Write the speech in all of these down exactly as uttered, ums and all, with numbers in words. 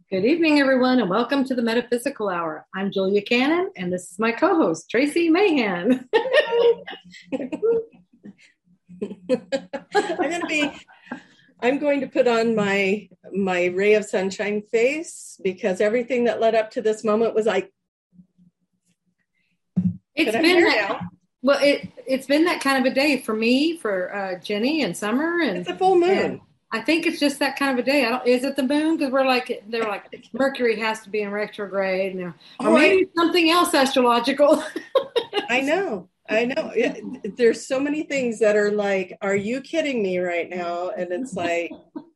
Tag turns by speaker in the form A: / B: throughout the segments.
A: Good evening, everyone, and welcome to the Metaphysical Hour. I'm Julia Cannon, and this is my co-host, Tracy Mahan.
B: I'm going to be, I'm going to put on my, my ray of sunshine face because everything that led up to this moment was like,
A: it's been that, well, it, it's been that kind of a day for me, for uh, Jenny and Summer. And
B: it's a full moon.
A: And I think it's just that kind of a day. I don't, is it the moon? Because we're like, they're like, Mercury has to be in retrograde. And, or
B: oh,
A: maybe
B: I,
A: something else astrological.
B: I know. I know. It, there's so many things that are like, are you kidding me right now? And it's like,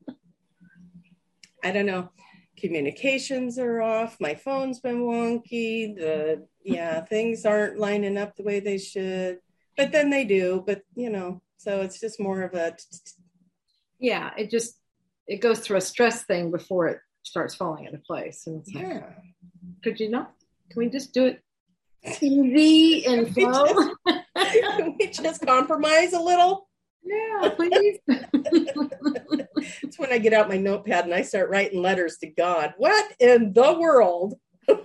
B: I don't know. Communications are off. My phone's been wonky. The, yeah, things aren't lining up the way they should. But then they do. But, you know, so it's just more of a...
A: Yeah, it just, it goes through a stress thing before it starts falling into place. And it's
B: yeah.
A: like, could you not? Can we just do it easy and slow?
B: Can we just compromise a little?
A: Yeah, please.
B: It's when I get out my notepad and I start writing letters to God. What in the world?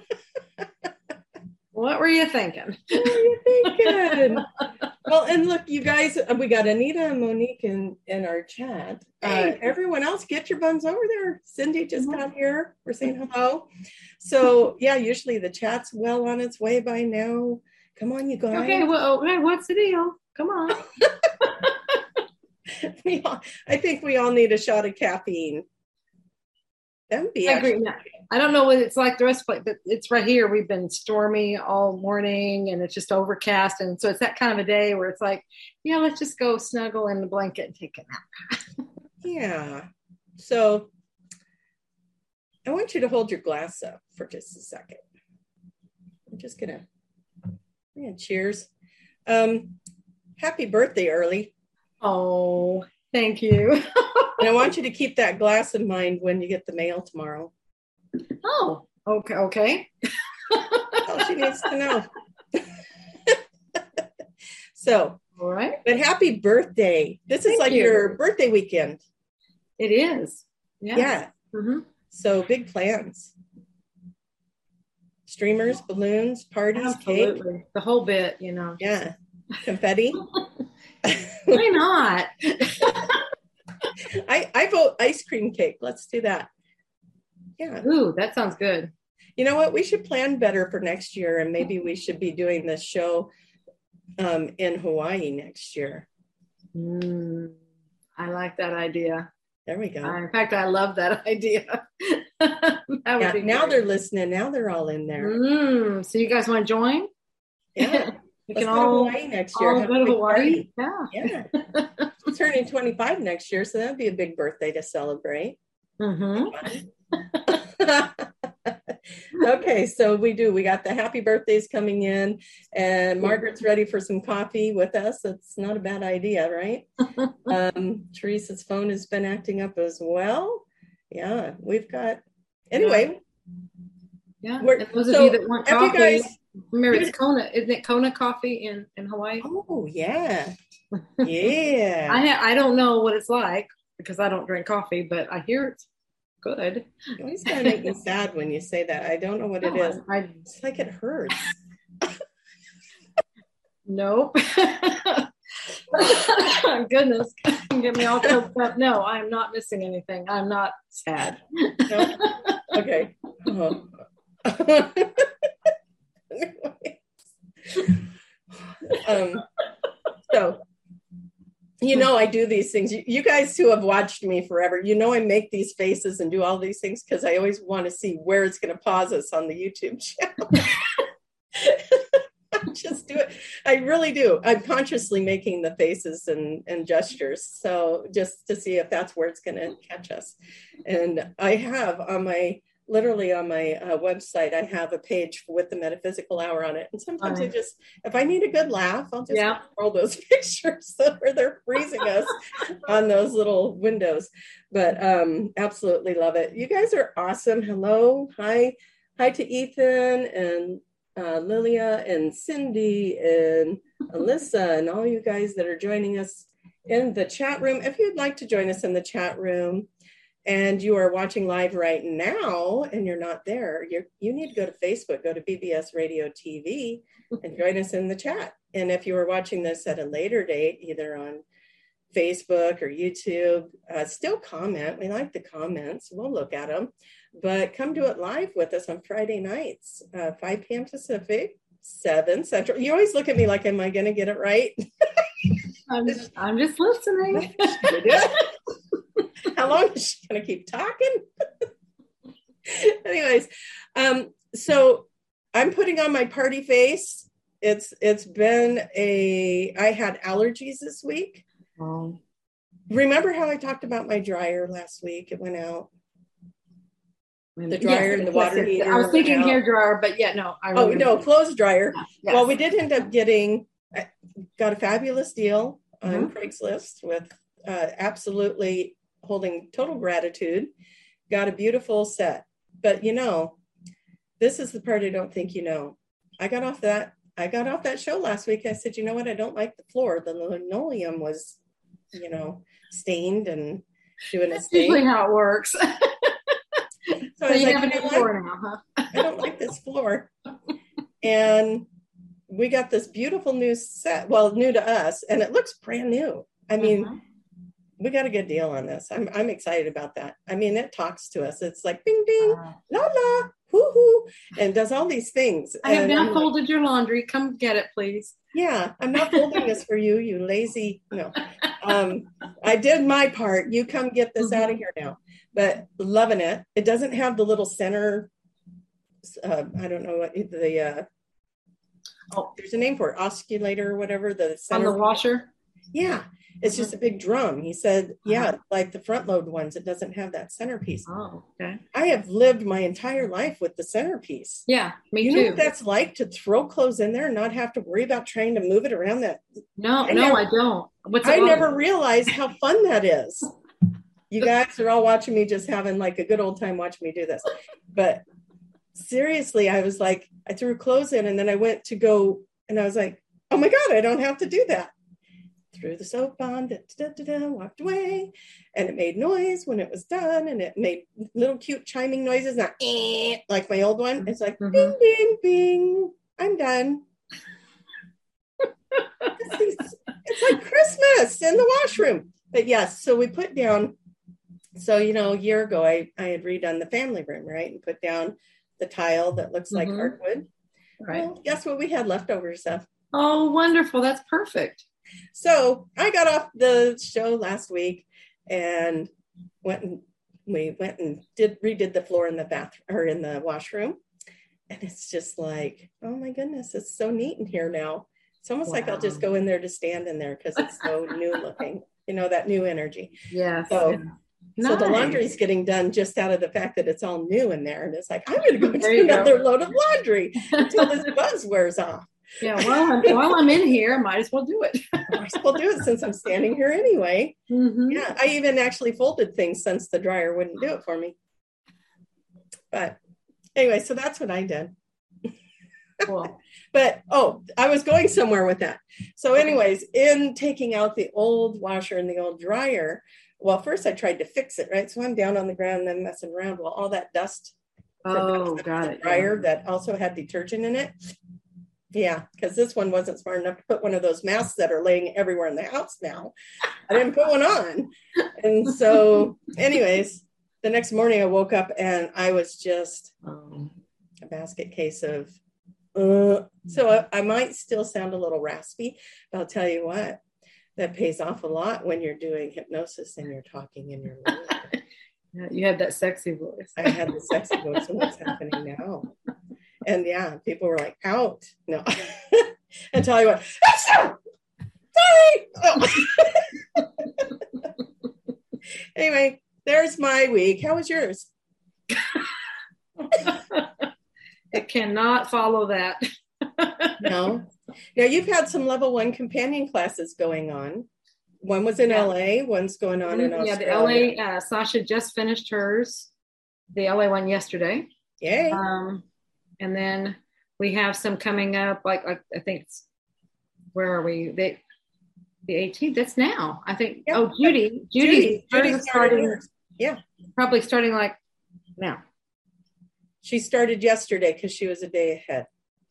A: What were you thinking?
B: What were you thinking? Well, and look, you guys, we got Anita and Monique in, in our chat. Uh, everyone else, get your buns over there. Cindy just got here. We're saying hello. So, yeah, usually the chat's well on its way by now. Come on, you guys.
A: Okay, well, okay, what's the deal? Come on.
B: we all, I think we all need a shot of caffeine. That would be
A: I agree. No, I don't know what it's like the rest of it, but it's right here. We've been stormy all morning and it's just overcast. And so it's that kind of a day where it's like, yeah, let's just go snuggle in the blanket and take a nap.
B: Yeah. So I want you to hold your glass up for just a second. I'm just going to, yeah, cheers. Um, happy birthday early.
A: Oh, thank you.
B: And I want you to keep that glass in mind when you get the mail tomorrow.
A: Oh, okay, okay.
B: That's all she needs to know. So,
A: all right.
B: But happy birthday. This
A: Thank
B: is like
A: you.
B: your birthday weekend.
A: It is. Yeah.
B: Yeah.
A: Mm-hmm.
B: So big plans. Streamers, balloons, parties,
A: Absolutely.
B: cake.
A: The whole bit, you know.
B: Yeah. Confetti.
A: Why not?
B: I, I vote ice cream cake. Let's do that. Yeah.
A: Ooh, that sounds good.
B: You know what? We should plan better for next year, and maybe we should be doing this show um, in Hawaii next year.
A: Mm, I like that idea.
B: There we go.
A: Uh, in fact, I love that idea. that
B: yeah, now great. They're listening. Now they're all in there.
A: Mm, so you guys want to join?
B: Yeah.
A: we
B: Let's
A: can
B: go
A: all
B: to Hawaii next year.
A: all go to Hawaii.
B: Yeah. Yeah. She's turning twenty-five next year, so that'd be a big birthday to celebrate.
A: Mm-hmm.
B: Okay, so we do. We got the happy birthdays coming in, and Margaret's ready for some coffee with us. That's not a bad idea, right? um, Teresa's phone has been acting up as well. Yeah, we've got. Anyway,
A: yeah. And those so, of you that want coffee, guys, remember it's Kona. Isn't it Kona coffee in in Hawaii?
B: Oh yeah, yeah.
A: I ha- I don't know what it's like because I don't drink coffee, but I hear it's good.
B: It always gonna make me sad when you say that. I don't know what it is. I, it's like it hurts.
A: Nope. Goodness, get me all choked up. No, I'm not missing anything. I'm not sad.
B: No? Okay. Uh-huh. um. So. You know, I do these things. You, you guys who have watched me forever, you know I make these faces and do all these things because I always want to see where it's going to pause us on the YouTube channel. Just do it. I really do. I'm consciously making the faces and, and gestures. So just to see if that's where it's going to catch us. And I have on my, literally on my uh, website, I have a page with the Metaphysical Hour on it. And sometimes right. I just, if I need a good laugh, I'll just
A: yeah.
B: roll those pictures where they're freezing us on those little windows. But um, absolutely love it. You guys are awesome. Hello. Hi. Hi to Ethan and uh, Lilia and Cindy and Alyssa and all you guys that are joining us in the chat room. If you'd like to join us in the chat room, and you are watching live right now and you're not there, you you need to go to Facebook, go to B B S Radio T V and join us in the chat. And if you are watching this at a later date, either on Facebook or YouTube, uh, still comment. We like the comments. We'll look at them. But come do it live with us on Friday nights, uh, five p.m. Pacific, seven Central. You always look at me like, am I going to get it right?
A: I'm just, I'm just listening.
B: How long is she going to keep talking? Anyways, um, so I'm putting on my party face. It's It's been a, I had allergies this week.
A: Oh.
B: Remember how I talked about my dryer last week? It went out. The dryer
A: yes,
B: and the
A: yes,
B: water
A: yes.
B: heater.
A: I was thinking hair dryer, but yeah, no. I
B: oh, no, clothes dryer.
A: Yes.
B: Well, we did end up getting, got a fabulous deal on
A: Mm-hmm.
B: Craigslist with uh, absolutely holding total gratitude. Got a beautiful set. But, you know, this is the part I don't think you know. I got off that. I got off that show last week. I said, you know what? I don't like the floor. The linoleum was, you know, stained and doing
A: That's
B: its thing.
A: usually how it works.
B: So,
A: So
B: I was
A: you
B: like,
A: have a
B: you know
A: new
B: what?
A: floor now, huh?
B: I don't like this floor. And we got this beautiful new set. Well, new to us, and it looks brand new. I mean,
A: Mm-hmm.
B: we got a good deal on this. I'm I'm excited about that. I mean, it talks to us. It's like bing bing,
A: Uh,
B: la la, hoo hoo, and does all these things.
A: I have
B: And
A: now
B: I'm like,
A: folded your laundry. Come get it, please.
B: yeah, I'm not folding this for you, you lazy. No, um, I did my part. You come get this
A: Mm-hmm.
B: out of here now. But loving it. It doesn't have the little center. Uh, I don't know what the. Uh, oh, there's a name for it, osculator or whatever. The center
A: On the washer.
B: Yeah, it's
A: Mm-hmm.
B: just a big drum. He said, yeah,
A: Uh-huh.
B: like the front load ones, it doesn't have that centerpiece.
A: Oh, okay.
B: I have lived my entire life with the centerpiece.
A: Yeah, me
B: you
A: too.
B: know what that's like, to throw clothes in there and not have to worry about trying to move it around that?
A: No,
B: I
A: no,
B: never,
A: I don't. What's it
B: I
A: like?
B: never realized how fun that is. You guys are all watching me, just having like a good old time watching me do this. But seriously, I was like, I threw clothes in and then I went to go and I was like, oh my God, I don't have to do that. Threw the soap on, da, da, da, da, walked away, and it made noise when it was done, and it made little cute chiming noises, not eh, like my old one. It's like,
A: Mhm.
B: bing, bing, bing, I'm done. it's, it's like Christmas in the washroom. But yes, so we put down, so, you know, a year ago, I, I had redone the family room, right, and put down the tile that looks like
A: Mhm.
B: hardwood.
A: Right.
B: Well, guess what we had leftovers of?
A: Oh, wonderful. That's perfect.
B: So I got off the show last week and went and we went and did redid the floor in the bathroom or in the washroom. And it's just like, oh my goodness, it's so neat in here now. It's almost like I'll just
A: Wow.
B: go in there to stand in there because it's so new looking, you know, that new energy.
A: Yes.
B: So,
A: yeah.
B: so the
A: Nice.
B: laundry's getting done just out of the fact that it's all new in there. And it's like, I'm going to go
A: There
B: do
A: you go.
B: another load of laundry until this buzz wears off.
A: Yeah, while I'm, while I'm in here, I might as well do it.
B: I might as well do it since I'm standing here anyway.
A: Mm-hmm.
B: Yeah, I even actually folded things since the dryer wouldn't do it for me. But anyway, so that's what I did.
A: Cool.
B: But, oh, I was going somewhere with that. So anyways, in taking out the old washer and the old dryer, well, first I tried to fix it, right? So I'm down on the ground and then messing around. Well, all that dust
A: Oh,
B: from
A: got
B: the
A: it.
B: dryer
A: Yeah.
B: that also had detergent in it. Yeah, because this one wasn't smart enough to put one of those masks that are laying everywhere in the house now. I didn't put one on. And so anyways, the next morning I woke up and I was just
A: Um,
B: a basket case of, uh, so I, I might still sound a little raspy, but I'll tell you what, that pays off a lot when you're doing hypnosis and you're talking in your language.
A: yeah, you have that sexy voice.
B: I had the sexy voice, and what's happening now? And yeah, people were like, out. No. Until I went, sorry. Oh. Anyway, there's my week. How was yours?
A: It cannot follow that.
B: No. Now you've had some level one companion classes going on. One was in
A: Yeah.
B: L A, one's going on in
A: Yeah,
B: Australia.
A: the L A, uh, Sasha just finished hers, the L A one yesterday.
B: Yay.
A: Um, and then we have some coming up, like, like I think it's, where are we? The, the eighteenth, that's now. I think,
B: Yeah.
A: oh, Judy, Judy,
B: Judy,
A: hers
B: Judy
A: is
B: started
A: starting,
B: hers. Yeah.
A: Probably starting like now.
B: She started yesterday because she was a day ahead.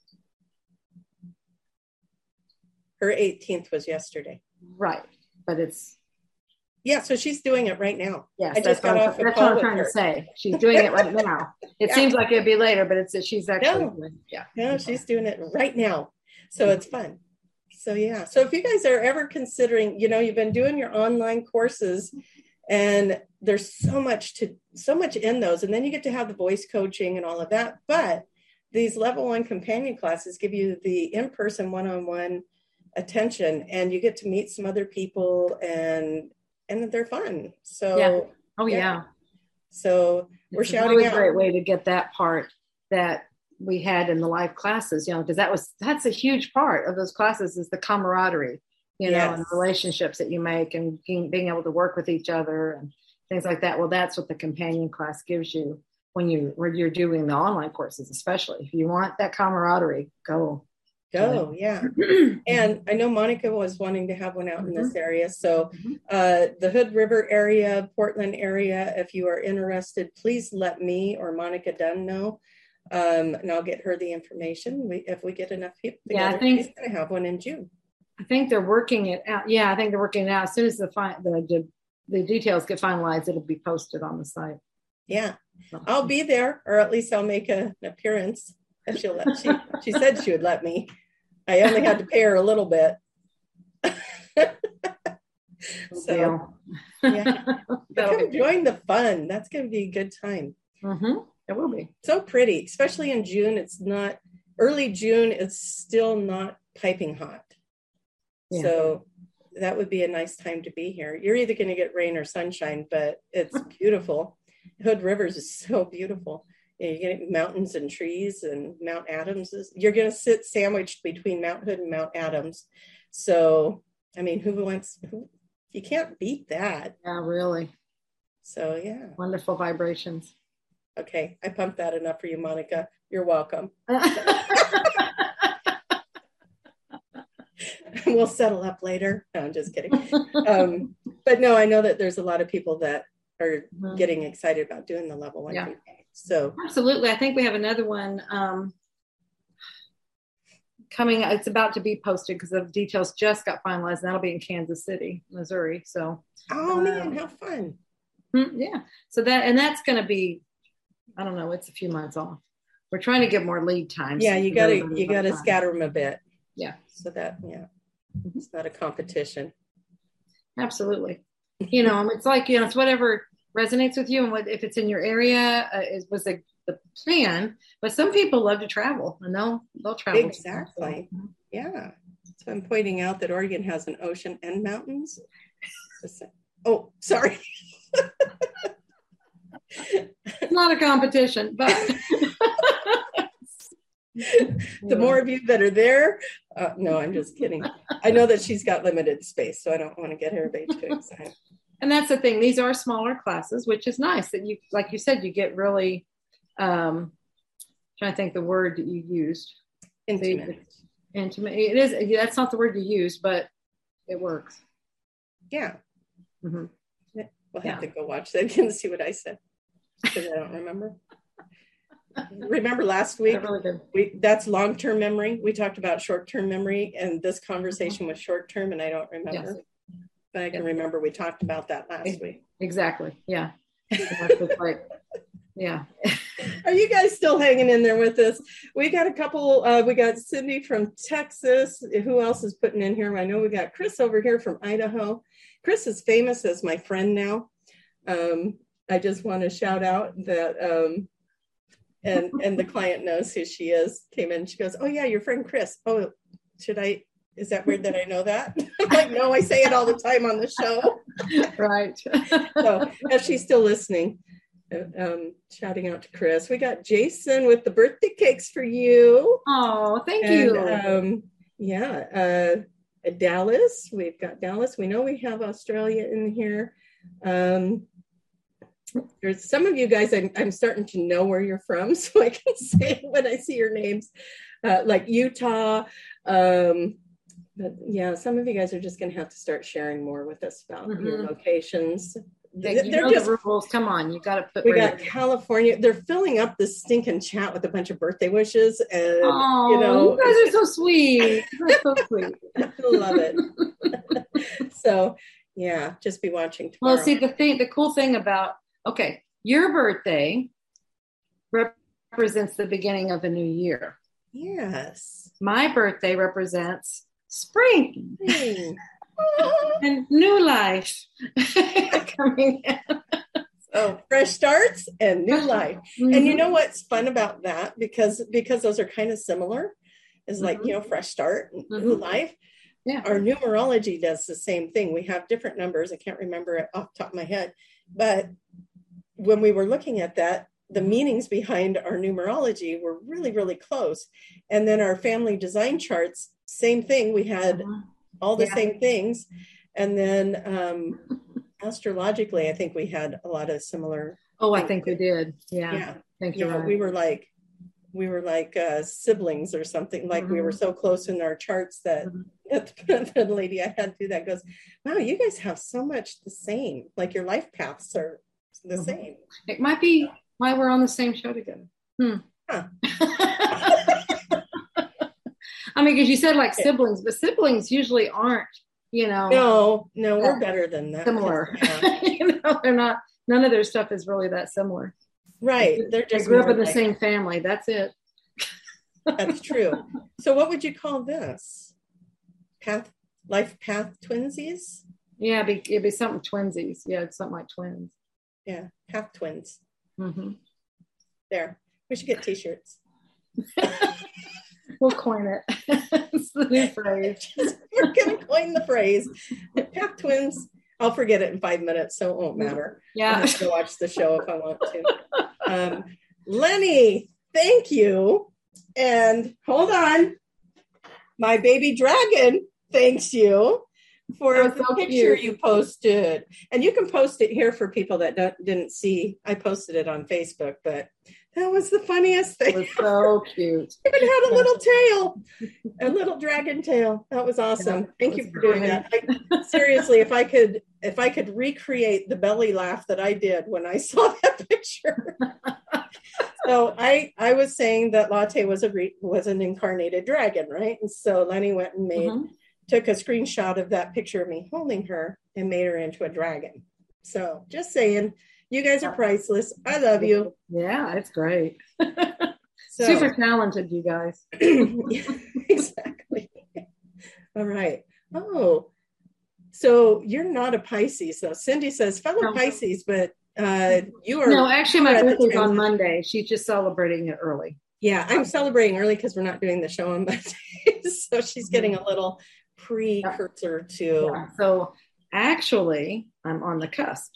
B: Her eighteenth was yesterday.
A: Right. But it's.
B: Yeah, so she's doing it right now.
A: Yes,
B: I just got
A: what,
B: off a
A: that's
B: call
A: what I'm
B: with
A: trying
B: her.
A: to say. She's doing it right now. It
B: Yeah.
A: seems like it'd be later, but it's she's actually
B: No.
A: doing it. Yeah.
B: No, she's doing it right now. So it's fun. So yeah. So if you guys are ever considering, you know, you've been doing your online courses and there's so much to so much in those, and then you get to have the voice coaching and all of that. But these level one companion classes give you the in-person one-on-one attention, and you get to meet some other people, and and they're fun. So
A: yeah. Oh yeah.
B: yeah. So we're
A: it's
B: shouting
A: a really
B: out.
A: great way to get that part that we had in the live classes, you know, because that was that's a huge part of those classes is the camaraderie, you know,
B: Yes.
A: and the relationships that you make and being, being able to work with each other and things like that. Well, that's what the companion class gives you when you when you're doing the online courses, especially if you want that camaraderie, go.
B: Go, yeah. And I know Monica was wanting to have one out in this area. So uh, the Hood River area, Portland area, if you are interested, please let me or Monica Dunn know. Um, and I'll get her the information. We, if we get enough people together,
A: yeah, I think,
B: she's going to have one in June.
A: I think they're working it out. Yeah, I think they're working it out. As soon as the, fi- the, the, the details get finalized, it'll be posted on the site.
B: Yeah, so. I'll be there, or at least I'll make a, an appearance. If she'll let, she, she said she would let me. I only had to pay her a little bit. So, yeah. Come join the fun. That's going to be a good time.
A: Mm-hmm. It will be.
B: So pretty, especially in June. It's not, early June, it's still not piping hot. Yeah. So that would be a nice time to be here. You're either going to get rain or sunshine, but it's beautiful. Hood Rivers is so beautiful. You know, you get mountains and trees, and Mount Adams is, you're going to sit sandwiched between Mount Hood and Mount Adams. So, I mean, who wants, who, you can't beat that.
A: Yeah, really.
B: So, yeah.
A: Wonderful vibrations.
B: Okay, I pumped that enough for you, Monica. You're welcome. We'll settle up later. No, I'm just kidding. Um, but no, I know that there's a lot of people that are mm-hmm. getting excited about doing the level one.
A: Yeah.
B: So
A: absolutely. I think we have another one um, coming. It's about to be posted because the details just got finalized. And that'll be in Kansas City, Missouri. So
B: oh man, um, how fun.
A: Yeah. So that, and that's going to be, I don't know, it's a few months off. We're trying to get more lead time.
B: Yeah, you gotta you gotta time. scatter them a bit.
A: Yeah.
B: So that yeah, mm-hmm. It's not a competition.
A: Absolutely. You know, it's like, you know, it's whatever resonates with you, and what if it's in your area uh, is was the, the plan. But some people love to travel, and they'll they'll travel.
B: Exactly. So, yeah. So I'm pointing out that Oregon has an ocean and mountains. Oh, sorry.
A: It's not a competition, but
B: the more of you that are there, uh, no, I'm just kidding. I know that she's got limited space, so I don't want to get everybody too excited.
A: And that's the thing; these are smaller classes, which is nice. That you, like you said, you get really. Um, trying to think the word that you used.
B: Intimate.
A: The, intimate. It is. That's not the word you use, but it works.
B: Yeah.
A: Mm-hmm.
B: We'll have yeah. to go watch that again and see what I said, because I don't remember. Remember last week,
A: really
B: we that's long-term memory. We talked about short-term memory, and this conversation was short-term, and I don't remember. Yes. But I can yes. remember we talked about that last week.
A: Exactly. Yeah. like, yeah.
B: Are you guys still hanging in there with us? We got a couple, uh, we got Cindy from Texas. Who else is putting in here? I know we got Chris over here from Idaho. Chris is famous as my friend now. Um, I just want to shout out that, um, and and the client knows who she is. Came in, she goes, "Oh yeah, your friend Chris." Oh, should I? Is that weird that I know that? I'm like, no, I say it all the time on the show.
A: Right.
B: So if she's still listening, um, shouting out to Chris. We got Jason with the birthday cakes for you.
A: Oh, thank
B: and,
A: you.
B: Um, yeah. Uh, Dallas, we've got Dallas. We know we have Australia in here. Um, there's some of you guys, I'm, I'm starting to know where you're from, so I can say it when I see your names, uh, like Utah. Um, but yeah, some of you guys are just going to have to start sharing more with us about mm-hmm. your locations.
A: Like, you know just, the rules. Come on, you got to put.
B: We got California. They're filling up this stinking chat with a bunch of birthday wishes, and
A: oh,
B: you know,
A: you guys are so sweet. You're so sweet.
B: I love it. So, yeah, just be watching tomorrow.
A: Well, see, the thing, the cool thing about okay, your birthday represents the beginning of a new year.
B: Yes.
A: My birthday represents spring.
B: spring.
A: And new life coming in.
B: So fresh starts and new life. Mm-hmm. And you know what's fun about that? Because because those are kind of similar, is like, mm-hmm. you know, fresh start and mm-hmm. new life.
A: Yeah.
B: Our numerology does the same thing. We have different numbers. I can't remember it off the top of my head. But when we were looking at that, the meanings behind our numerology were really, really close. And then our family design charts, same thing. We had uh-huh. all the yeah. same things. And then um, astrologically, I think we had a lot of similar.
A: Oh, I think we did. Yeah.
B: Yeah.
A: I think
B: you're
A: you know,
B: right. We were like, we were like uh, siblings or something. Like mm-hmm. we were so close in our charts that mm-hmm. the lady I had to do that goes, wow, you guys have so much the same. Like your life paths are the mm-hmm. same.
A: It might be why we're on the same show together. Hmm.
B: Huh.
A: I mean, because you said like siblings, but siblings usually aren't, you know.
B: No, no, we're better than that.
A: Similar. Yeah. You know, they're not, none of their stuff is really that similar.
B: Right. They're just
A: they grew up in the like, same family. That's it.
B: That's true. So what would you call this? Path, life path twinsies?
A: Yeah, it'd be, it'd be something twinsies. Yeah, it's something like twins.
B: Yeah, path twins.
A: Mm-hmm.
B: There. We should get t-shirts.
A: We'll coin it. It's the new phrase.
B: We're going to coin the phrase. Path twins. I'll forget it in five minutes, so it won't matter.
A: Yeah.
B: I'll have to watch the show if I want to. Um, Lenny, thank you. And hold on. My baby dragon thanks you for the so picture cute. You posted. And you can post it here for people that don't, didn't see. I posted it on Facebook, but that was the funniest thing.
A: It was so cute.
B: It had a little tail, a little dragon tail. That was awesome. Yeah, Thank you for doing great. that. I, seriously, if I could, if I could recreate the belly laugh that I did when I saw that picture. So I, I was saying that Latte was a re, was an incarnated dragon, right? And so Lenny went and made, mm-hmm. took a screenshot of that picture of me holding her and made her into a dragon. So just saying. You guys are priceless. I love you.
A: Yeah, it's great.
B: So,
A: super talented, you guys.
B: Exactly. All right. Oh, so you're not a Pisces. So Cindy says, fellow no. Pisces, but uh, you are.
A: No, actually, my birthday's on Monday. She's just celebrating it early.
B: Yeah, I'm celebrating early because we're not doing the show on Monday. So she's getting a little precursor to.
A: Yeah. So actually, I'm on the cusp.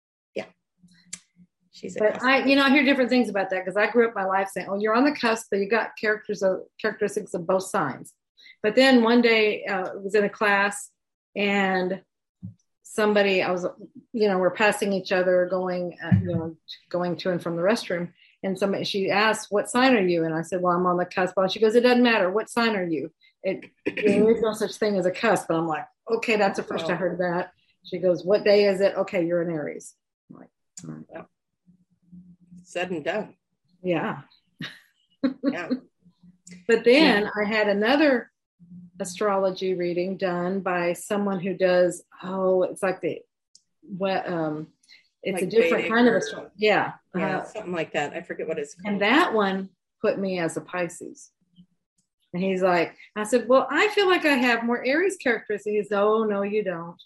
B: She's a
A: but I, you know, I hear different things about that because I grew up my life saying, "Oh, you're on the cusp, but you got characters of characteristics of both signs." But then one day, uh, I was in a class, and somebody, I was, you know, we're passing each other, going, uh, you know, going to and from the restroom, and somebody, she asked, "What sign are you?" And I said, "Well, I'm on the cusp." And she goes, "It doesn't matter. What sign are you? It, there is no such thing as a cusp." And I'm like, "Okay, that's the first oh. I heard that." She goes, "What day is it?" "Okay, you're an Aries." I'm like, all right.
B: Yeah. Said and done.
A: Yeah.
B: Yeah.
A: But then yeah. I had another astrology reading done by someone who does, oh, it's like the, what, um, it's like a different Vedic kind of astrology. Yeah.
B: Yeah,
A: uh,
B: something like that. I forget what it's called.
A: And that one put me as a Pisces. And he's like, I said, well, I feel like I have more Aries characteristics. He said, oh, no, you don't.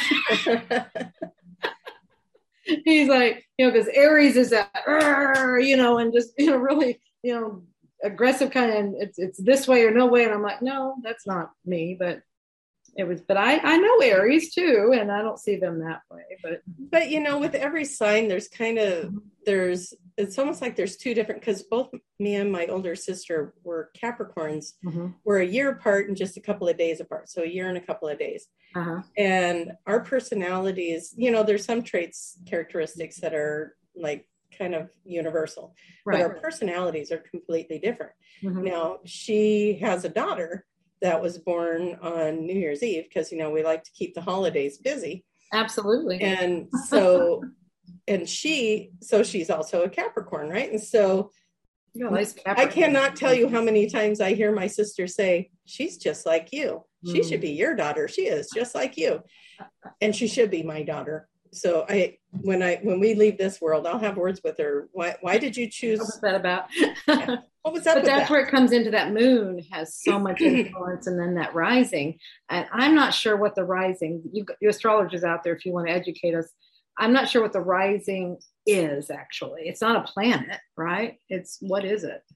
A: He's like, you know, because Aries is that, you know, and just, you know, really, you know, aggressive kind of, and it's it's this way or no way. And I'm like, no, that's not me. But it was, but I, I know Aries too, and I don't see them that way. But,
B: but you know, with every sign, there's kind of, there's, it's almost like there's two different, because both me and my older sister were Capricorns. Mm-hmm. We're a year apart and just a couple of days apart. So a year and a couple of days. Uh-huh. And our personalities, you know, there's some traits, characteristics that are like kind of universal, right. But our personalities are completely different. Mm-hmm. Now, she has a daughter that was born on New Year's Eve because, you know, we like to keep the holidays busy.
A: Absolutely.
B: And so, and she, so she's also a Capricorn, right? And so
A: You know,
B: I cannot tell you how many times I hear my sister say, she's just like you. She mm. should be your daughter. She is just like you. And she should be my daughter. So I, when I, when we leave this world, I'll have words with her. Why, why did you choose?
A: What was that about?
B: Yeah. What was that?
A: But that's
B: that?
A: where it comes into that moon has so much influence, and then that rising. And I'm not sure what the rising, you, you astrologers out there, if you want to educate us, I'm not sure what the rising is actually. It's not a planet, right? It's, what is it?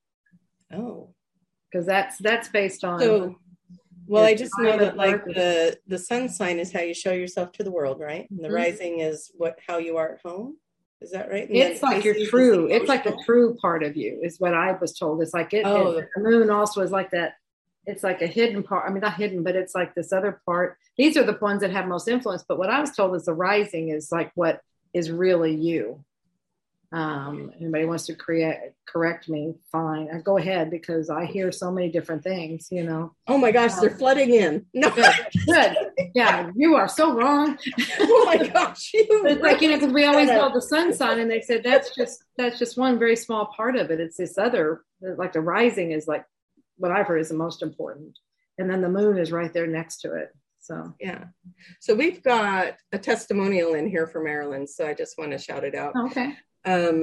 B: Oh,
A: because that's, that's based on.
B: So, well, I just know that like the, the sun sign is how you show yourself to the world, right? And the mm-hmm. rising is what, how you are at home. Is that right? And
A: it's like your true, it's like a true part of you is what I was told. It's like it, oh. it, the moon also is like that. It's like a hidden part. I mean, not hidden, but it's like this other part. These are the ones that have most influence. But what I was told is the rising is like what is really you. Um, anybody wants to create, correct me, fine. I go ahead because I hear so many different things, you know.
B: Oh my gosh, um, they're flooding in. No,
A: good, good. Yeah, you are so wrong.
B: Oh my gosh.
A: It's like, you know, because we always know the sun sign, and they said that's just that's just one very small part of it. It's this other, like the rising is like what I've heard is the most important, and then the moon is right there next to it. So
B: yeah, so we've got a testimonial in here for Marilyn, so I just want to shout it out.
A: Okay.
B: Um,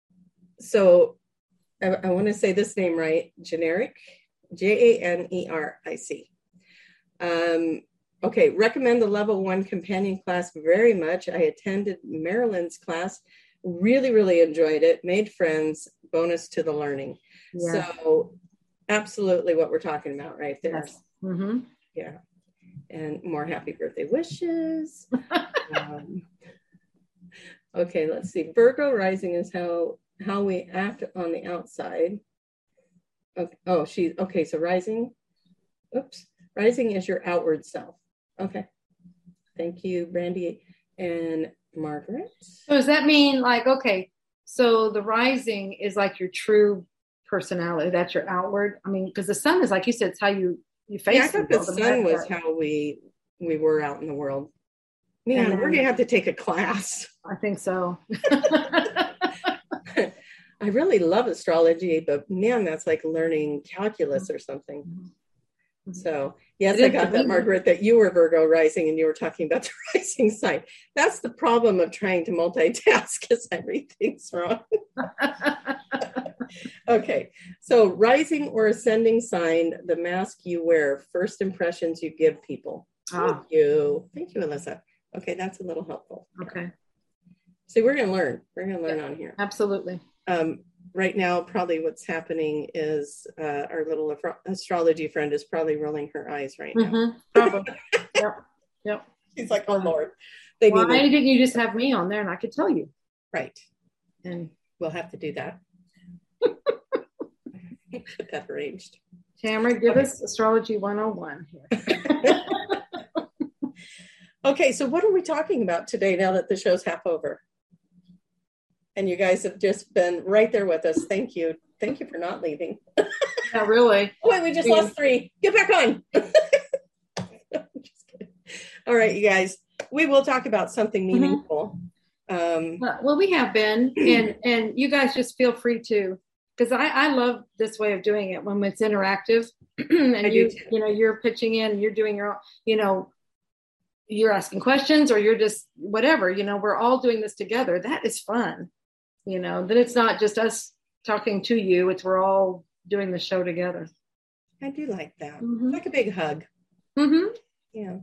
B: so I, I want to say this name right, Generic, J A N E R I C. Um, okay, recommend the level one companion class very much. I attended Marilyn's class, really, really enjoyed it, made friends, bonus to the learning. Yeah. So absolutely what we're talking about right there.
A: Yes. Mm-hmm.
B: Yeah. And more happy birthday wishes. um, Okay, let's see. Virgo rising is how how we act on the outside. Okay. Oh, she's okay. So rising, oops, rising is your outward self. Okay. Thank you, Brandy and Margaret.
A: So does that mean like, okay, so the rising is like your true personality. That's your outward. I mean, because the sun is like you said, it's how you you face.
B: Yeah, I thought the sun was how we we were out in the world. Man, we're going to have to take a class.
A: I think so.
B: I really love astrology, but man, that's like learning calculus or something. Mm-hmm. So, yes, I got that, Margaret, that you were Virgo rising and you were talking about the rising sign. That's the problem of trying to multitask because I read things wrong. Okay, so rising or ascending sign, the mask you wear, first impressions you give people. Ah. Thank you. Thank you, Alyssa. Okay, that's a little helpful.
A: Okay.
B: So we're going to learn. We're going to learn
A: yeah,
B: on here.
A: Absolutely.
B: Um, right now, probably what's happening is uh, our little astro- astrology friend is probably rolling her eyes right now.
A: Mm-hmm. Probably. Yep. Yep.
B: She's like, oh, Lord. They
A: Why need didn't you just have me on there and I could tell you?
B: Right.
A: And
B: we'll have to do that. Get that arranged.
A: Tamara, give okay. us Astrology one oh one here.
B: Okay, so what are we talking about today now that the show's half over? And you guys have just been right there with us. Thank you. Thank you for not leaving.
A: Not really.
B: Oh, wait, we just yeah. lost three. Get back on. Just kidding. All right, you guys. We will talk about something meaningful. Mm-hmm.
A: Um, well, we have been, and and you guys just feel free to, because I, I love this way of doing it when it's interactive. And I you you know you're pitching in, you're doing your own, you know. You're asking questions or you're just whatever, you know, we're all doing this together. That is fun. You know, that it's not just us talking to you. It's we're all doing the show together.
B: I do like that. Mm-hmm. Like a big hug.
A: Mm-hmm.
B: Yeah.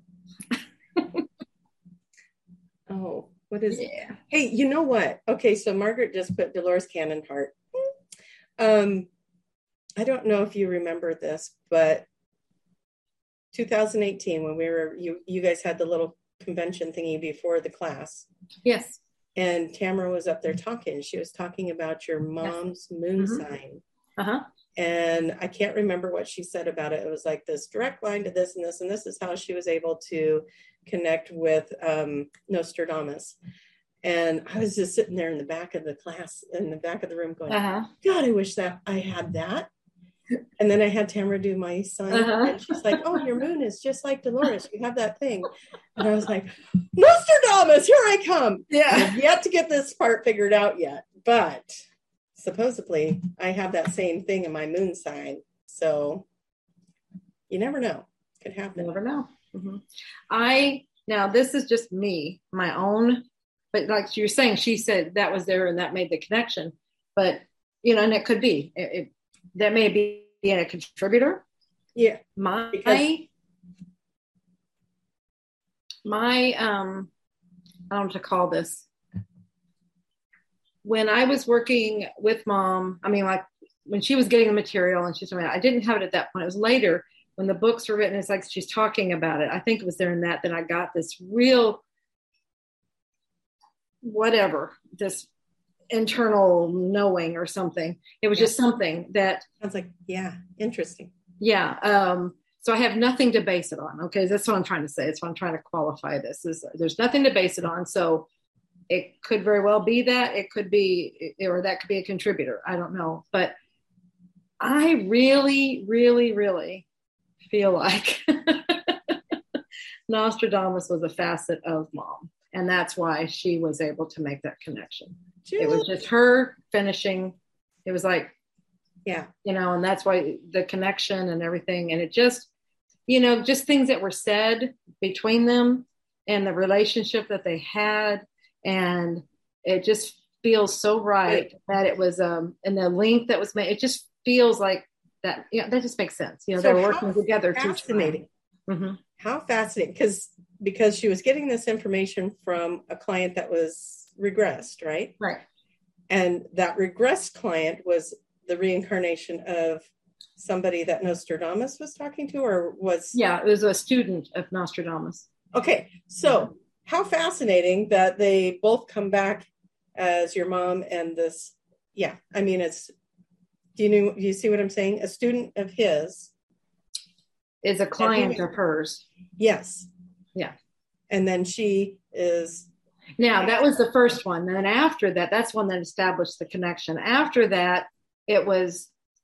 B: Oh, what is
A: yeah.
B: it? Hey, you know what? Okay. So Margaret just put Dolores Cannon heart. Um, I don't know if you remember this, but two thousand eighteen, when we were, you, you guys had the little convention thingy before the class.
A: Yes.
B: And Tamara was up there talking. She was talking about your mom's yes. moon mm-hmm. sign.
A: Uh-huh.
B: And I can't remember what she said about it. It was like this direct line to this and this, and this is how she was able to connect with um, Nostradamus. And I was just sitting there in the back of the class, in the back of the room going, uh-huh. God, I wish that I had that. And then I had Tamara do my sign,
A: Uh-huh.
B: and she's like, "Oh, your moon is just like Dolores. You have that thing." And I was like, "Nostradamus, here I come."
A: Yeah.
B: I have yet to get this part figured out yet, but supposedly I have that same thing in my moon sign. So you never know. It could happen.
A: You never know. Mm-hmm. I now this is just me, my own, but like you're saying, she said that was there and that made the connection. But you know, and it could be it, it, that may be a contributor.
B: Yeah,
A: my
B: because
A: my um, I don't know what to call this. When I was working with mom, I mean, like when she was getting the material and she's, I didn't have it at that point. It was later when the books were written. It's like she's talking about it. I think it was there in that that I got this real, whatever, this internal knowing or something. It was yeah. just something that
B: sounds like, yeah, interesting.
A: Yeah. Um, so I have nothing to base it on. Okay. That's what I'm trying to say. That's what I'm trying to qualify this is there's nothing to base it on. So it could very well be that it could be, or that could be a contributor. I don't know, but I really, really, really feel like Nostradamus was a facet of mom. And that's why she was able to make that connection. It was just her finishing. It was like,
B: yeah,
A: you know, and that's why the connection and everything. And it just, you know, just things that were said between them and the relationship that they had. And it just feels so right that it was, um, and the link that was made, it just feels like that, you know, that just makes sense. You know, so they're working together.
B: Fascinating.
A: Mm-hmm.
B: How fascinating. Because, because she was getting this information from a client that was regressed, right?
A: Right.
B: And that regressed client was the reincarnation of somebody that Nostradamus was talking to, or was?
A: Yeah, it was a student of Nostradamus.
B: Okay. So how fascinating that they both come back as your mom and this. Yeah. I mean, it's, do you know, do you see what I'm saying? A student of his
A: is a client of hers.
B: Yes.
A: Yeah.
B: And then she is.
A: Now that was the first one. And then after that, that's one that established the connection. After that, it was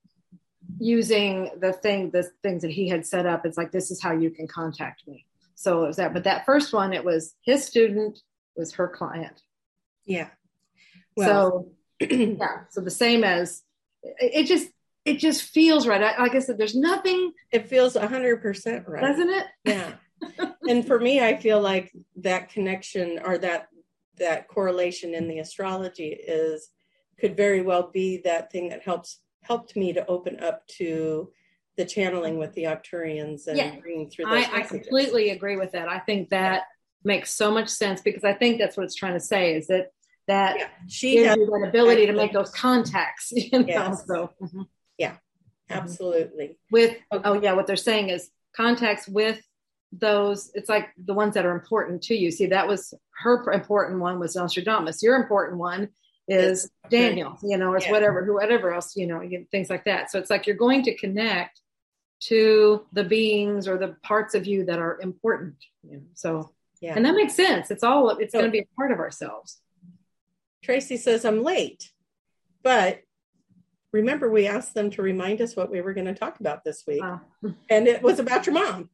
A: using the thing, the things that he had set up. It's like, this is how you can contact me. So it was that, but that first one, it was his student was her client.
B: Yeah.
A: Well, so yeah. So the same as it, it just, it just feels right. I, like I said, there's nothing.
B: It feels a hundred percent right.
A: Doesn't it?
B: Yeah. And for me, I feel like that connection or that, that correlation in the astrology is, could very well be that thing that helps helped me to open up to the channeling with the Arcturians and yeah. bringing through those
A: I, I completely agree with that. I think that yeah. makes so much sense because I think that's what it's trying to say is that that yeah.
B: she
A: gives
B: has
A: you that ability to make those contacts. You know?
B: Yes.
A: So, mm-hmm.
B: Yeah, absolutely.
A: With
B: okay.
A: oh yeah, what they're saying is contacts with those. It's like the ones that are important to you. See, that was her important one was Nostradamus. Your important one is Daniel, you know, or yeah. whatever, whatever else, you know, things like that. So it's like you're going to connect to the beings or the parts of you that are important. You know? So, yeah. And that makes sense. It's all, it's so, going to be a part of ourselves.
B: Tracy says, I'm late, but remember we asked them to remind us what we were going to talk about this week. Uh, and it was about your mom.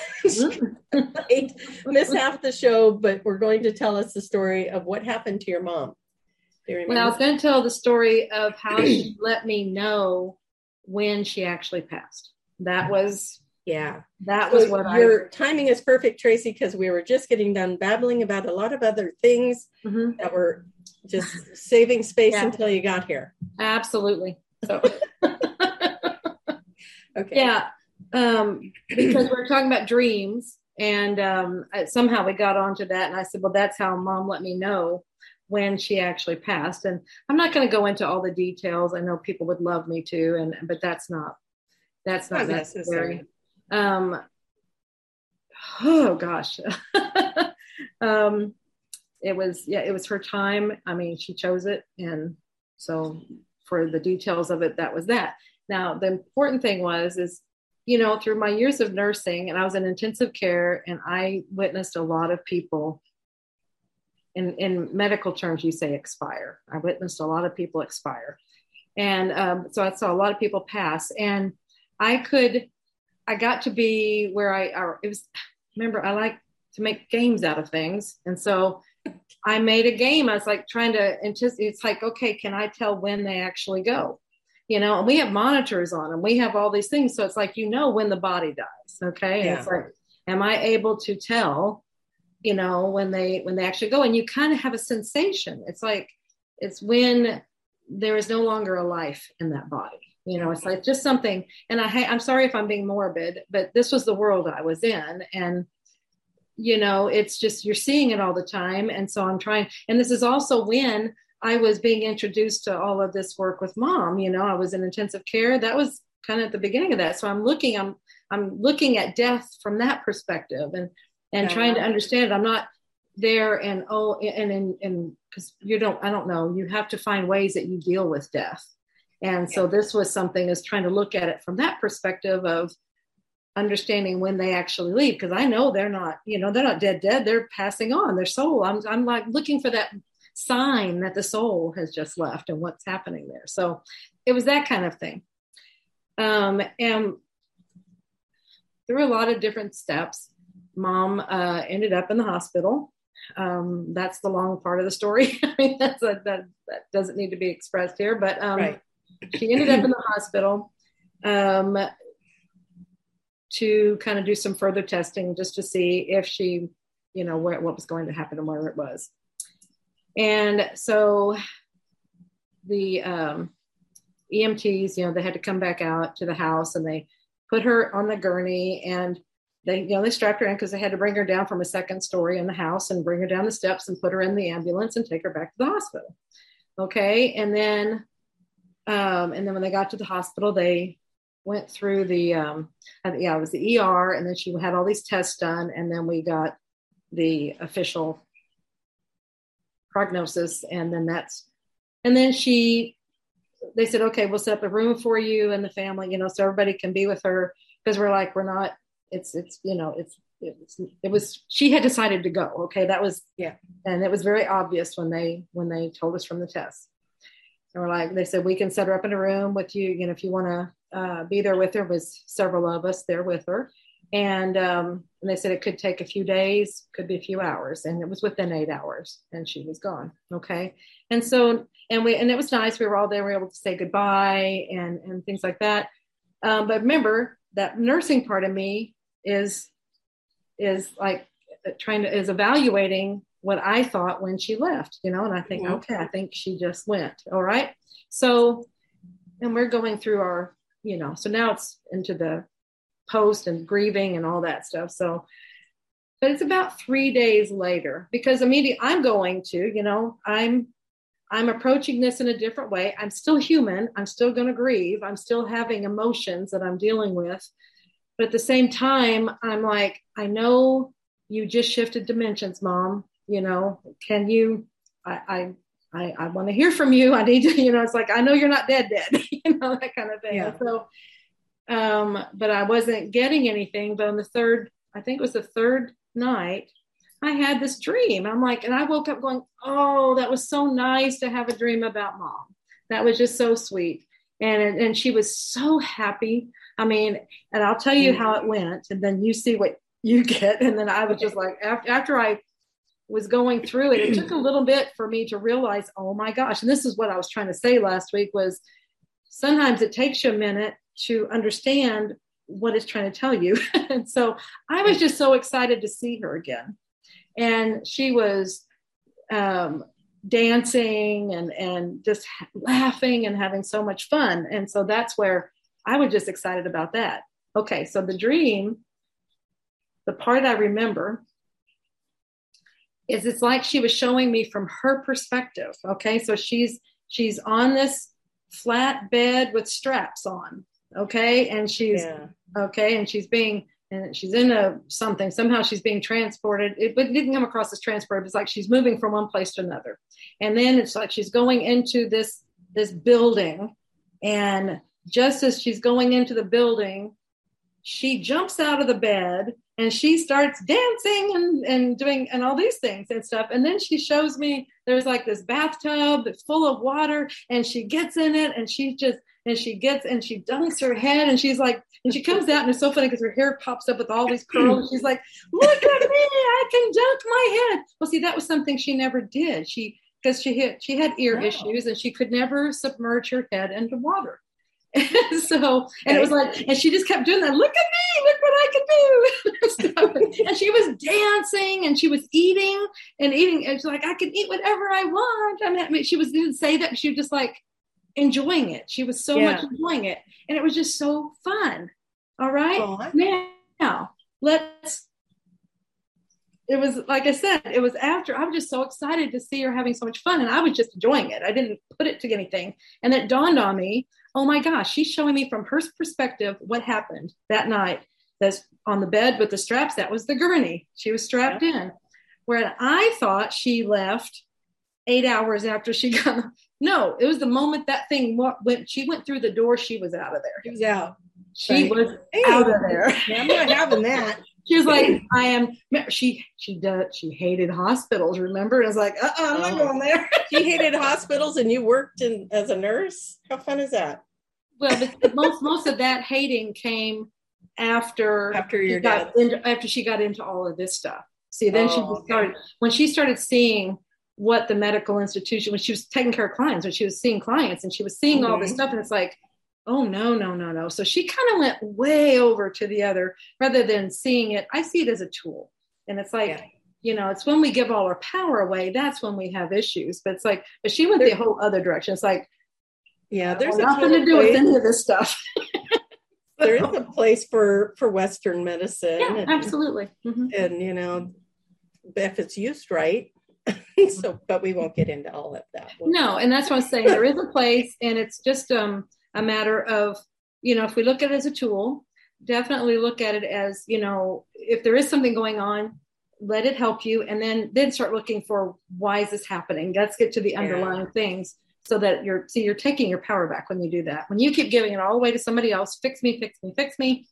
B: Right? Missed half the show, but we're going to tell us the story of what happened to your mom.
A: Well, I was going to tell the story of how she let me know when she actually passed. That was,
B: yeah,
A: that
B: so
A: was what
B: your
A: I,
B: timing is perfect, Tracy, because we were just getting done babbling about a lot of other things mm-hmm. that were just saving space yeah. until you got here.
A: Absolutely. So,
B: okay.
A: Yeah. Um, because we're talking about dreams and um, somehow we got onto that. And I said, well, that's how mom let me know when she actually passed. And I'm not going to go into all the details. I know people would love me to, and but that's not that's not, not necessary. necessary. Um, oh gosh, um, it was yeah, it was her time. I mean, she chose it, and so for the details of it, that was that. Now, the important thing was is you know through my years of nursing, and I was in intensive care, and I witnessed a lot of people. In, in medical terms, you say expire. I witnessed a lot of people expire. And um, so I saw a lot of people pass. And I could, I got to be where I, I it was, remember, I like to make games out of things. And so I made a game. I was like trying to anticipate. It's like, okay, can I tell when they actually go? You know, and we have monitors on them. We have all these things. So it's like, you know, when the body dies. Okay. And
B: Yeah.
A: it's like, am I able to tell, you know, when they, when they actually go? And you kind of have a sensation. It's like, it's when there is no longer a life in that body. You know, it's like just something. And I, I'm sorry if I'm being morbid, but this was the world I was in. And, you know, it's just, you're seeing it all the time. And so I'm trying, and this is also when I was being introduced to all of this work with mom. You know, I was in intensive care. That was kind of at the beginning of that. So I'm looking, I'm, I'm looking at death from that perspective and, and yeah. trying to understand it. I'm not there and, oh, and, and, and cause you don't, I don't know, you have to find ways that you deal with death. And so yeah. this was something is trying to look at it from that perspective of understanding when they actually leave. Cause I know they're not, you know, they're not dead, dead, they're passing on their soul. I'm, I'm like looking for that sign that the soul has just left and what's happening there. So it was that kind of thing. Um, and through a lot of different steps, mom uh, ended up in the hospital. Um, that's the long part of the story. I mean, that's a, that, that doesn't need to be expressed here, but um, right. she ended up in the hospital um, to kind of do some further testing just to see if she, you know, where, what was going to happen and where it was. And so the um, E M Ts, you know, they had to come back out to the house and they put her on the gurney and they, you know, they strapped her in because they had to bring her down from a second story in the house and bring her down the steps and put her in the ambulance and take her back to the hospital. Okay. And then, um, and then when they got to the hospital, they went through the, um, yeah, it was the E R. And then she had all these tests done. And then we got the official prognosis. And then that's, and then she, they said, okay, we'll set up a room for you and the family, you know, so everybody can be with her. Cause we're like, we're not, it's, it's, you know, it's, it's, it was, she had decided to go. Okay. That was, yeah. And it was very obvious when they, when they told us from the test. And we're like, they said, we can set her up in a room with you. You know, if you want to uh, be there with her, was several of us there with her. And, um, and they said it could take a few days, could be a few hours. And it was within eight hours and she was gone. Okay. And so, and we, and it was nice. We were all there. We were able to say goodbye and, and things like that. Um, but remember that nursing part of me is, is like trying to, is evaluating what I thought when she left, you know, and I think, mm-hmm. okay, I think she just went. All right. So, and we're going through our, you know, so now it's into the post and grieving and all that stuff. So, but it's about three days later because immediately I'm going to, you know, I'm, I'm approaching this in a different way. I'm still human. I'm still going to grieve. I'm still having emotions that I'm dealing with. But at the same time, I'm like, I know you just shifted dimensions, Mom. You know, can you, I, I, I, I want to hear from you. I need to, you know, it's like, I know you're not dead, dead, you know, that kind of thing. Yeah. So, um, but I wasn't getting anything. But on the third, I think it was the third night, I had this dream. I'm like, and I woke up going, oh, that was so nice to have a dream about Mom. That was just so sweet. And, and she was so happy. I mean, and I'll tell you how it went and then you see what you get. And then I was just like, after, after I was going through it, it took a little bit for me to realize, oh my gosh. And this is what I was trying to say last week was sometimes it takes you a minute to understand what it's trying to tell you. And so I was just so excited to see her again. And she was um, dancing and, and just laughing and having so much fun. And so that's where I was just excited about that. Okay, so the dream, the part I remember is it's like she was showing me from her perspective. Okay, so she's she's on this flat bed with straps on. Okay, and she's yeah. okay, and she's being and she's in a something. Somehow she's being transported. It, it didn't come across as transported. It's like she's moving from one place to another, and then it's like she's going into this this building, and just as she's going into the building, she jumps out of the bed and she starts dancing and, and doing and all these things and stuff. And then she shows me there's like this bathtub that's full of water and she gets in it and she's just And she gets, and she dunks her head, and she's like, and she comes out, and it's so funny because her hair pops up with all these curls. And she's like, look at me, I can dunk my head. Well, see, that was something she never did. She, because she had, she had ear
B: Wow.
A: issues, and she could never submerge her head into water. And so, and it was like, and she just kept doing that. Look at me, look what I can do. And she was dancing, and she was eating and eating. And she's like, I can eat whatever I want. I mean, she was didn't say that. She was just like enjoying it. She was so
B: Yeah.
A: much enjoying it, and it was just so fun. All right,
B: Aw.
A: now, now let's. It was like I said. It was after I was just so excited to see her having so much fun, and I was just enjoying it. I didn't put it to anything, and it dawned on me. Oh my gosh, she's showing me from her perspective what happened that night. That's on the bed with the straps. That was the gurney. She was strapped
B: Yeah.
A: in. Where I thought she left eight hours after she got. No, it was the moment that thing went. She went through the door. She was out of there.
B: She was out.
A: She
B: Right.
A: was
B: Hey,
A: out of there.
B: I'm not having that.
A: She was like, I am. She she did. She hated hospitals. Remember? And I was like, uh, uh I'm not
B: Oh.
A: going there.
B: She hated hospitals, and you worked in as a nurse. How fun is that?
A: Well, but most most of that hating came after
B: After
A: she
B: your
A: got
B: dad.
A: into, after she got into all of this stuff. See, then she
B: Oh,
A: just started when she started seeing what the medical institution, when she was taking care of clients, when she was seeing clients, and she was seeing all this
B: Mhm.
A: stuff, and it's like, oh no, no, no, no. So she kind of went way over to the other rather than seeing it. I see it as a tool, and it's like.
B: Yeah.
A: You know, it's when we give all our power away, that's when we have issues. But it's like, but she went the whole other direction. It's like,
B: Yeah, there's a
A: nothing
B: total
A: to do with
B: place-
A: any of this stuff.
B: there is a place for for Western medicine.
A: Yeah,
B: and,
A: absolutely. Mm-hmm.
B: and you know, if it's used right. So, but we won't get into all of that.
A: No, and that's what I'm saying. There is a place, and it's just um, a matter of, you know, if we look at it as a tool, definitely look at it as, you know, if there is something going on, let it help you, and then then start looking for why is this happening. Let's get to the underlying yeah. things, so that you're see you're taking your power back when you do that. When you keep giving it all away to somebody else, fix me, fix me, fix me.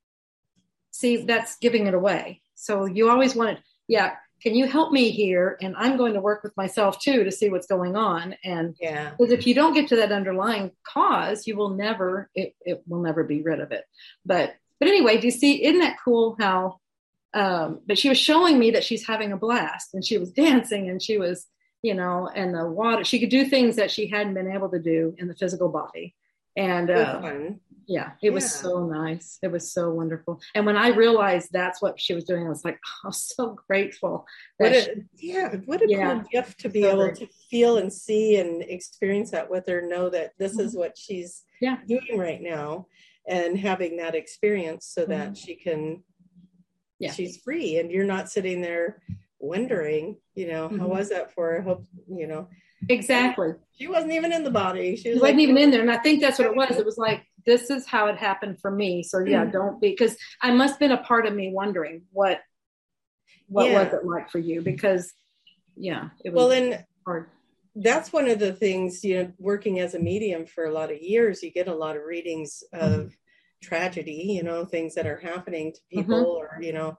A: See, that's giving it away. So you always want to, yeah. Can you help me here? And I'm going to work with myself too to see what's going on. And
B: yeah,
A: because if you don't get to that underlying cause, you will never, it, it will never be rid of it. But, but anyway, do you see, isn't that cool how, um, but she was showing me that she's having a blast, and she was dancing, and she was, you know, and the water, she could do things that she hadn't been able to do in the physical body. And, uh, yeah, it yeah. was so nice. It was so wonderful. And when I realized that's what she was doing, I was like, oh, so grateful.
B: What a,
A: she,
B: yeah, what a yeah, cool gift to be so able great. to feel and see and experience that with her, know that this mm-hmm. is what she's
A: yeah.
B: doing right now, and having that experience so that mm-hmm. she can,
A: yeah.
B: she's free, and you're not sitting there wondering, you know, mm-hmm. how was that for her? I hope, you know.
A: Exactly.
B: She wasn't even in the body. She, was
A: she wasn't like, even in there. And I think that's what it was. It was like, this is how it happened for me. So yeah, mm-hmm. don't be, because I must have been a part of me wondering what, what yeah. was it like for you? Because yeah, it was
B: well, and
A: hard.
B: That's one of the things, you know, working as a medium for a lot of years, you get a lot of readings of mm-hmm. tragedy, you know, things that are happening to people mm-hmm. or, you know,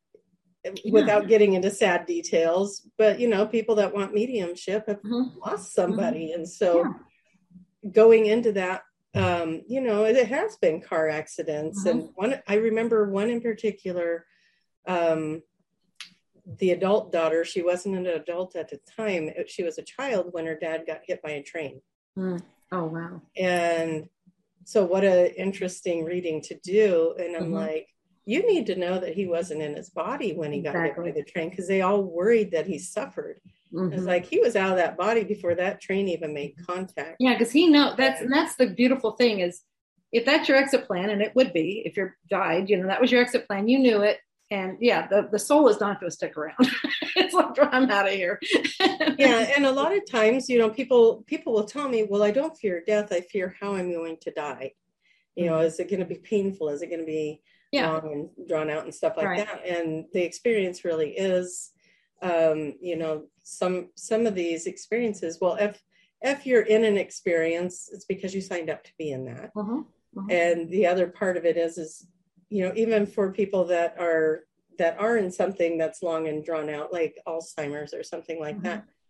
B: without getting into sad details, but you know, people that want mediumship have mm-hmm. lost somebody. Mm-hmm. And so yeah. going into that, um, you know, it has been car accidents. Mm-hmm. And one, I remember one in particular, um, the adult daughter, she wasn't an adult at the time. She was a child when her dad got hit by a train.
A: Mm. Oh, wow.
B: And so what an interesting reading to do. And I'm mm-hmm. like, you need to know that he wasn't in his body when he got exactly. hit by the train, because they all worried that he suffered. Mm-hmm. It's like he was out of that body before that train even made contact.
A: Yeah, because he know that's and that's the beautiful thing is if that's your exit plan, and it would be if you're died, you know, that was your exit plan. You knew it, and yeah, the, the soul is not going to stick around. It's like, I'm out of here.
B: Yeah, and a lot of times, you know, people people will tell me, well, I don't fear death. I fear how I'm going to die. You know, mm-hmm. is it going to be painful? Is it going to be yeah. long and drawn out and stuff like right. that? And the experience really is, um, you know, some some of these experiences. Well, if if you're in an experience, it's because you signed up to be in that.
A: Uh-huh. Uh-huh.
B: And the other part of it is, is you know, even for people that are that are in something that's long and drawn out, like Alzheimer's or something like uh-huh. that,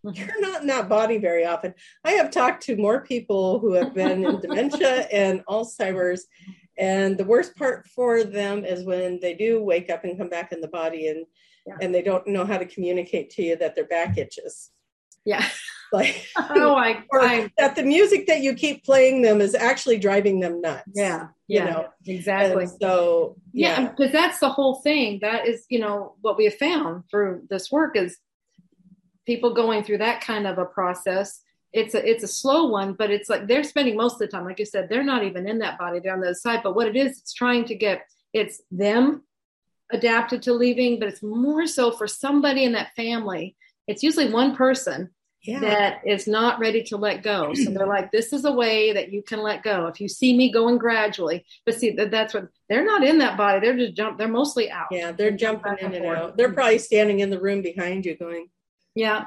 B: you're not in that body very often. I have talked to more people who have been in dementia and Alzheimer's, and the worst part for them is when they do wake up and come back in the body, and yeah. and they don't know how to communicate to you that their back itches.
A: Yeah.
B: Like,
A: oh, I,
B: or
A: I,
B: that the music that you keep playing them is actually driving them nuts.
A: Yeah. Yeah.
B: You know?
A: Exactly.
B: And so,
A: yeah, because yeah, that's the whole thing. That is, you know, what we have found through this work is people going through that kind of a process. It's a, it's a slow one, but it's like they're spending most of the time, like you said, they're not even in that body, they're on the other side. But what it is, it's trying to get, it's them adapted to leaving, but it's more so for somebody in that family. It's usually one person yeah. that is not ready to let go. So they're like, this is a way that you can let go. If you see me going gradually, but see, that that's what, they're not in that body. They're just jump. They're mostly out.
B: Yeah. They're jumping in and out. They're probably standing in the room behind you going,
A: yeah.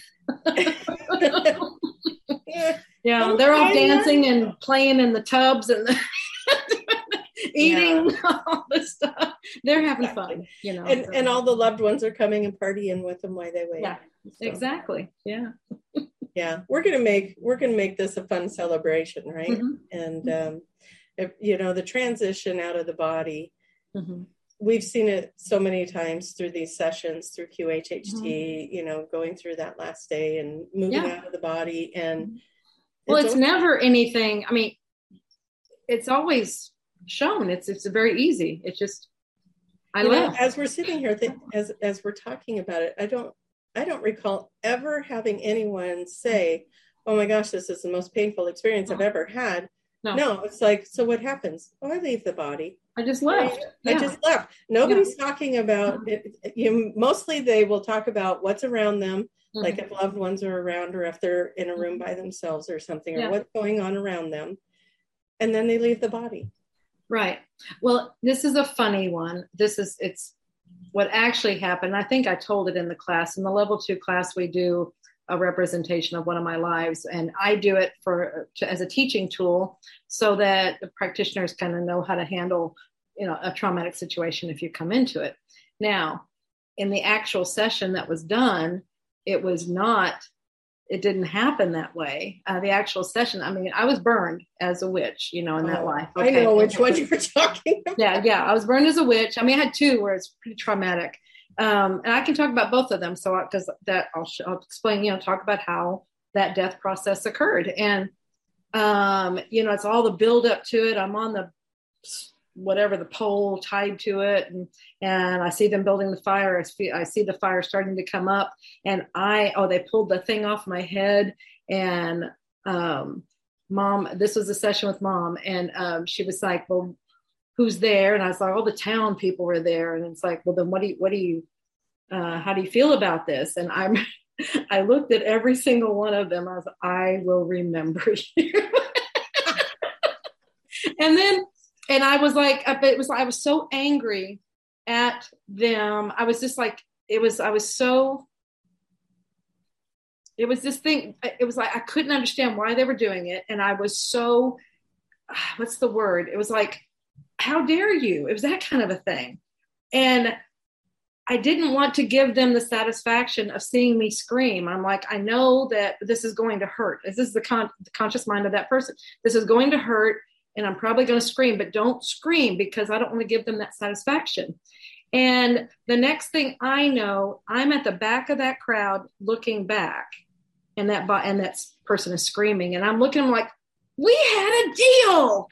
A: yeah. They're all dancing and playing in the tubs and the eating yeah. all this stuff. They're having exactly. fun, you know.
B: And, and all the loved ones are coming and partying with them while they wait.
A: Yeah. So. Exactly. Yeah.
B: yeah. We're going to make, we're going to make this a fun celebration. Right. Mm-hmm. And, um, if, you know, the transition out of the body, mm-hmm. we've seen it so many times through these sessions, through Q H H T, mm-hmm. you know, going through that last day and moving yeah. out of the body. And
A: well, it's, it's never anything. I mean, it's always shown. It's, it's very easy. It's just, I
B: you
A: love
B: know, as we're sitting here, th- as, as we're talking about it, I don't, I don't recall ever having anyone say, oh my gosh, this is the most painful experience no. I've ever had. No. no, it's like, so what happens? Oh, I leave the body.
A: I just left.
B: I,
A: yeah.
B: I just left. Nobody's yeah. talking about it. You, mostly they will talk about what's around them, mm-hmm. like if loved ones are around or if they're in a room by themselves or something, yeah. or what's going on around them. And then they leave the body.
A: Right. Well, this is a funny one. This is, it's what actually happened. I think I told it in the class. In the level two class, we do a representation of one of my lives, and I do it for to, as a teaching tool so that the practitioners kind of know how to handle, you know, a traumatic situation if you come into it. Now, in the actual session that was done, it was not, it didn't happen that way. Uh, the actual session, I mean, I was burned as a witch, you know, in that
B: oh,
A: life.
B: Okay. I know which one you were talking about.
A: Yeah, yeah. I was burned as a witch. I mean, I had two where it's pretty traumatic. Um, and I can talk about both of them. So, because that I'll, I'll explain, you know, talk about how that death process occurred. And, um, you know, it's all the build up to it. I'm on the, whatever, the pole tied to it. And, and I see them building the fire. I see, I see the fire starting to come up, and I, oh, they pulled the thing off my head. And, um, mom, this was a session with mom. And, um, she was like, well, who's there? And I was like, all the town people were there. And it's like, well, then what do you, what do you, uh, how do you feel about this? And I'm, I looked at every single one of them. I was, I will remember you. And then, and I was like, it was, I was so angry at them. I was just like, it was, I was so, it was this thing. It was like, I couldn't understand why they were doing it. And I was so, what's the word? It was like, how dare you? It was that kind of a thing. And I didn't want to give them the satisfaction of seeing me scream. I'm like, I know that this is going to hurt. This is the, con- the conscious mind of that person. This is going to hurt, and I'm probably going to scream, but don't scream because I don't want to give them that satisfaction. And the next thing I know, I'm at the back of that crowd looking back, and that and that person is screaming, and I'm looking I'm like, we had a deal.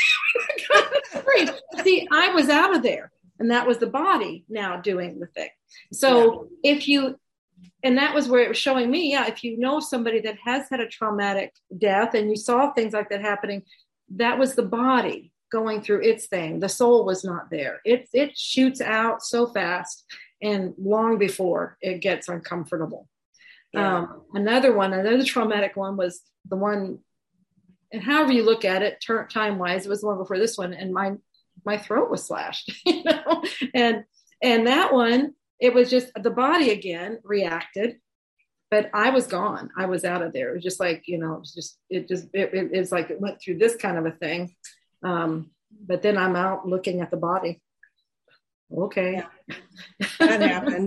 A: See, I was out of there, and that was the body now doing the thing. So yeah. if you, and that was where it was showing me, yeah, if you know somebody that has had a traumatic death and you saw things like that happening, that was the body going through its thing. The soul was not there. It, it shoots out so fast and long before it gets uncomfortable. Yeah. Um, another one, another traumatic one was the one, and however you look at it, ter- time-wise, it was the one before this one, and my my throat was slashed, you know, and and that one, it was just the body again reacted, but I was gone. I was out of there. It was just like, you know, it was just it just it, it, it's like it went through this kind of a thing, um, but then I'm out looking at the body. Okay,
B: yeah. That happened.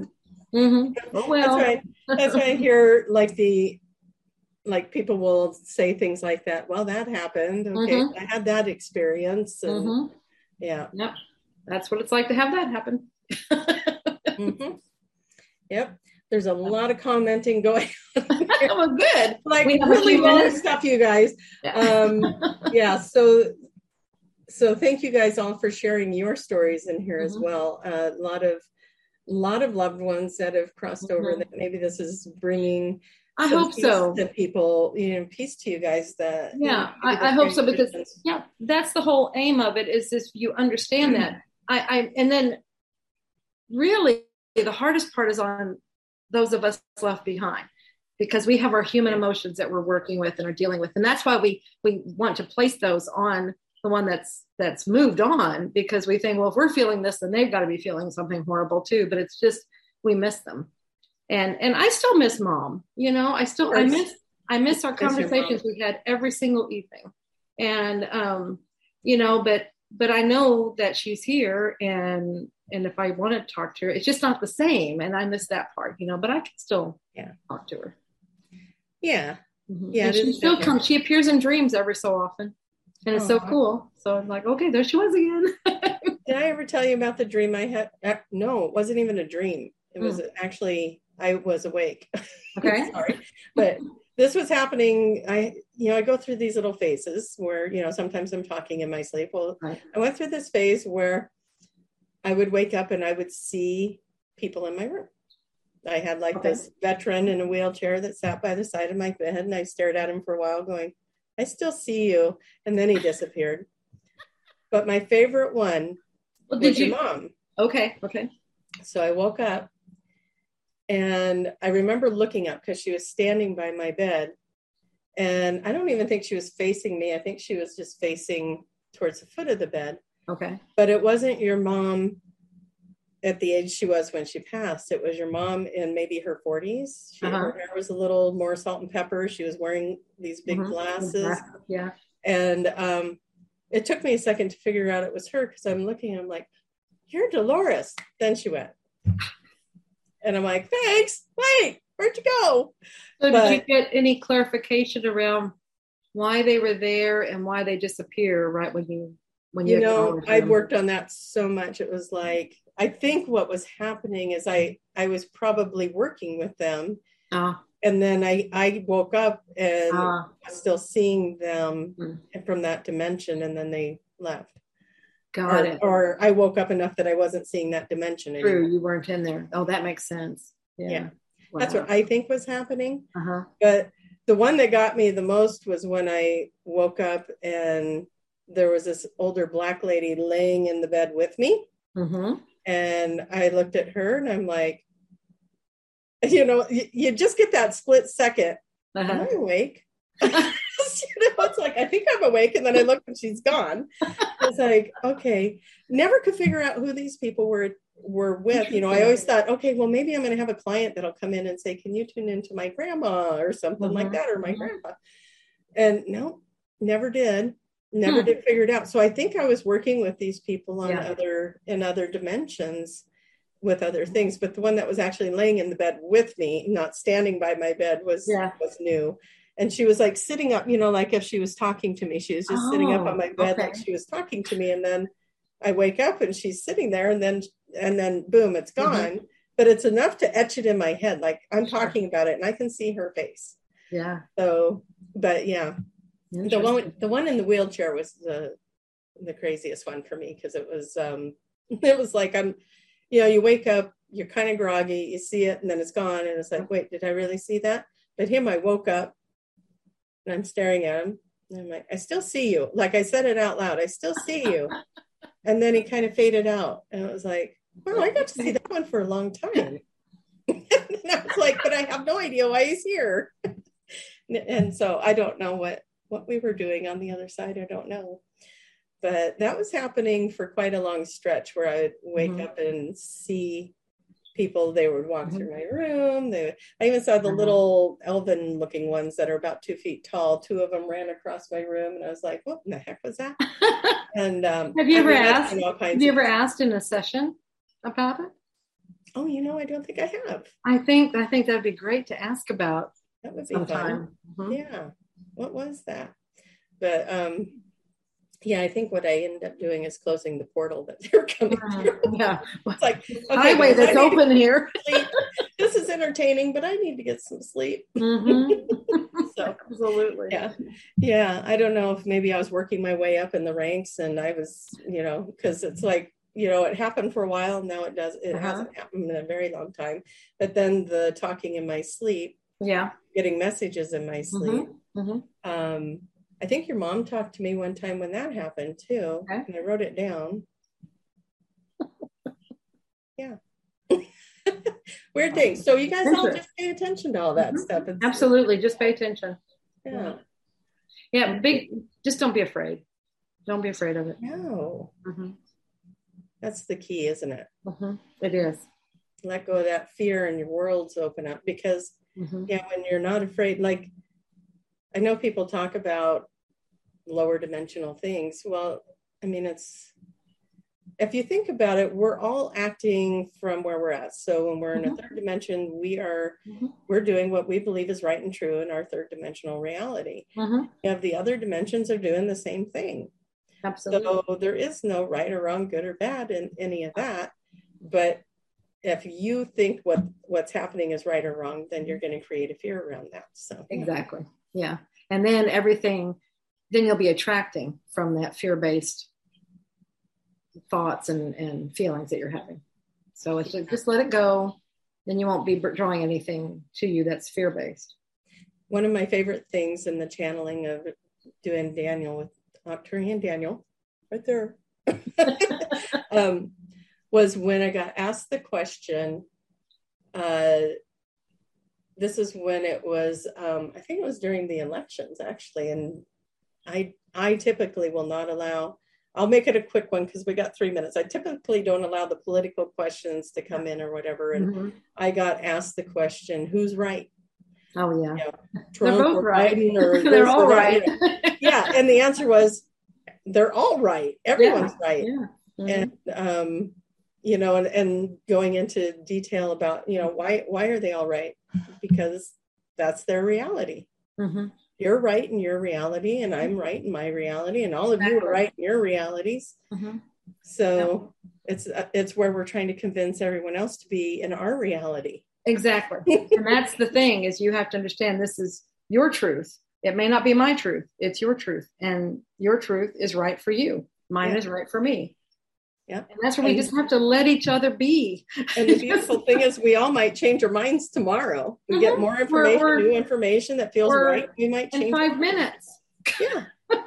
A: Mm-hmm. Oh, well.
B: That's right. That's why I hear like the, like people will say things like that. Well, that happened. Okay.
A: Mm-hmm.
B: I had that experience. And
A: Mm-hmm.
B: yeah.
A: Yep. That's what it's like to have that happen.
B: Mm-hmm. Yep. There's a lot of commenting going on.
A: That was good.
B: Like really long stuff, you guys. Yeah. Um, yeah. So, so thank you guys all for sharing your stories in here mm-hmm. as well. Uh, a lot of, a lot of loved ones that have crossed mm-hmm. over that maybe this is bringing
A: I hope so.
B: To people, you know, peace to you guys. That
A: yeah,
B: you know,
A: I, I hope so because yeah, that's the whole aim of it. Is this you understand mm-hmm. that I, I and then really the hardest part is on those of us left behind because we have our human emotions that we're working with and are dealing with, and that's why we we want to place those on the one that's that's moved on because we think, well, if we're feeling this, then they've got to be feeling something horrible too. But it's just we miss them. And and I still miss Mom, you know, I still, I miss, I miss our conversations we had every single evening. And, um, you know, but, but I know that she's here and, and if I want to talk to her, it's just not the same. And I miss that part, you know, but I can still yeah. talk to her.
B: Yeah.
A: Mm-hmm. Yeah. And she still different. comes, she appears in dreams every so often. And it's oh, so cool. So I'm like, okay, there she was again.
B: Did I ever tell you about the dream I had? Uh, no, it wasn't even a dream. It was mm. actually, I was awake.
A: Okay.
B: Sorry. But this was happening. I, you know, I go through these little phases where, you know, sometimes I'm talking in my sleep. Well, right. I went through this phase where I would wake up and I would see people in my room. I had like okay. this veteran in a wheelchair that sat by the side of my bed and I stared at him for a while going, I still see you. And then he disappeared. But my favorite one well, was you... your mom.
A: Okay. Okay.
B: So I woke up. And I remember looking up because she was standing by my bed. And I don't even think she was facing me. I think she was just facing towards the foot of the bed.
A: Okay.
B: But it wasn't your mom at the age she was when she passed. It was your mom in maybe her forties. She, uh-huh. Her hair was a little more salt and pepper. She was wearing these big mm-hmm. glasses.
A: Yeah.
B: And um, it took me a second to figure out it was her because I'm looking, I'm like, you're Dolores. Then she went. And I'm like, thanks. Wait, where'd you go?
A: So but, did you get any clarification around why they were there and why they disappear right when you when you,
B: you know, I worked on that so much. It was like, I think what was happening is I, I was probably working with them.
A: Uh,
B: and then I, I woke up and uh, was still seeing them mm. from that dimension and then they left.
A: Got
B: or,
A: it.
B: Or I woke up enough that I wasn't seeing that dimension anymore.
A: True, you weren't in there. Oh, that makes sense. Yeah.
B: yeah. Wow. That's what I think was happening.
A: Uh-huh.
B: But the one that got me the most was when I woke up and there was this older Black lady laying in the bed with me.
A: Mm-hmm.
B: And I looked at her and I'm like, you know, you, you just get that split second. Uh-huh. Am I awake? You know, it's like, I think I'm awake. And then I look and she's gone. It's like, okay, never could figure out who these people were were with. You know, I always thought, okay, well, maybe I'm going to have a client that'll come in and say, can you tune into my grandma or something mm-hmm. like that, or my mm-hmm. grandpa? And no, never did. Never hmm. did figure it out. So I think I was working with these people on yeah. other, in other dimensions with other things. But the one that was actually laying in the bed with me, not standing by my bed, was yeah. was new. And she was like sitting up, you know, like if she was talking to me, she was just oh, sitting up on my bed okay. like she was talking to me. And then I wake up and she's sitting there and then, and then boom, it's gone. Mm-hmm. But it's enough to etch it in my head. Like I'm sure. talking about it and I can see her face.
A: Yeah.
B: So, but yeah, the one, the one in the wheelchair was the, the craziest one for me. Cause it was, um, it was like, I'm, you know, you wake up, you're kind of groggy, you see it and then it's gone. And it's like, wait, did I really see that? But him, I woke up and I'm staring at him and I'm like, I still see you. Like I said it out loud, I still see you. And then he kind of faded out. And it was like, wow, I got to see that one for a long time. And I was like, but I have no idea why he's here. And so I don't know what, what we were doing on the other side. I don't know. But that was happening for quite a long stretch where I would wake mm-hmm. up and see people. They would walk mm-hmm. through my room. They, I even saw the mm-hmm. little elven looking ones that are about two feet tall. Two of them ran across my room and I was like, what in the heck was that? And um,
A: have you
B: I
A: ever
B: mean,
A: asked, have you ever asked in a session about it?
B: Oh, you know, I don't think I have.
A: I think I think that'd be great to ask about
B: That would be
A: sometime.
B: fun.
A: Mm-hmm.
B: Yeah. What was that? But um, yeah, I think what I ended up doing is closing the portal that they're coming through.
A: Yeah.
B: It's like, okay,
A: highway
B: guys,
A: that's open here.
B: This is entertaining, but I need to get some sleep.
A: Mm-hmm.
B: So
A: absolutely.
B: Yeah. Yeah. I don't know if maybe I was working my way up in the ranks and I was, you know, because it's like, you know, it happened for a while. Now it does, it uh-huh. hasn't happened in a very long time. But then the talking in my sleep,
A: yeah,
B: getting messages in my sleep.
A: Mm-hmm. Mm-hmm.
B: Um, I think your mom talked to me one time when that happened too. Okay. And I wrote it down. Yeah. Weird things. So you guys all just pay attention to all that mm-hmm. stuff. It's,
A: Absolutely. Just pay attention.
B: Yeah.
A: Yeah. Big, just don't be afraid. Don't be afraid of it.
B: No.
A: Mm-hmm.
B: That's the key, isn't it?
A: Mm-hmm. It is.
B: Let go of that fear and your worlds open up because, mm-hmm. yeah, when you're not afraid, like I know people talk about lower dimensional things. Well, I mean, it's, if you think about it, we're all acting from where we're at. So when we're in mm-hmm. a third dimension, we are, mm-hmm. we're doing what we believe is right and true in our third dimensional reality. Mm-hmm. You have the other dimensions are doing the same thing.
A: Absolutely.
B: So there is no right or wrong, good or bad in any of that. But if you think what what's happening is right or wrong, then you're going to create a fear around that. So
A: exactly. Yeah. And then everything, then you'll be attracting from that fear-based thoughts and, and feelings that you're having. So it's just, just let it go. Then you won't be drawing anything to you that's fear-based.
B: One of my favorite things in the channeling of doing Daniel with Arcturian Daniel, right there, um, was when I got asked the question. Uh, this is when it was, um, I think it was during the elections actually, and I I typically will not allow. I'll make it a quick one because we got three minutes. I typically don't allow the political questions to come in or whatever. And mm-hmm. I got asked the question, "Who's right?"
A: Oh yeah,
B: you know,
A: Trump they're both
B: or
A: right.
B: Biden or
A: they're all right.
B: You know. Yeah, and the answer was, they're all right. Everyone's
A: yeah.
B: right.
A: Yeah. Mm-hmm.
B: And um, you know, and, and going into detail about, you know, why why are they all right? Because that's their reality. Mm-hmm. You're right in your reality, and I'm right in my reality, and all of exactly. you are right in your realities. Mm-hmm. So yeah. it's it's where we're trying to convince everyone else to be in our reality.
A: Exactly. And that's the thing, is you have to understand this is your truth. It may not be my truth. It's your truth. And your truth is right for you. Mine yeah. is right for me.
B: Yeah.
A: And that's where we and, just have to let each other be.
B: And the beautiful thing is we all might change our minds tomorrow. We mm-hmm. get more information, we're, we're, new information that feels right. We might change
A: in five minutes.
B: Yeah.